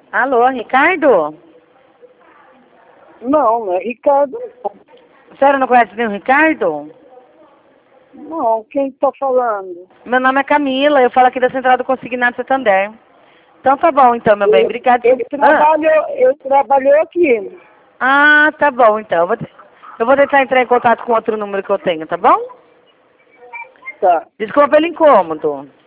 Alô, Ricardo? Não, não é Ricardo. A senhora não conhece nenhum Ricardo? Não, quem está falando? Meu nome é Camila, eu falo aqui da Central do Consignado Santander. Então tá bom, então, meu bem, obrigado. Eu trabalho aqui. Ah, tá bom, então. Eu vou tentar entrar em contato com outro número que eu tenho, tá bom? Tá. Desculpa pelo incômodo.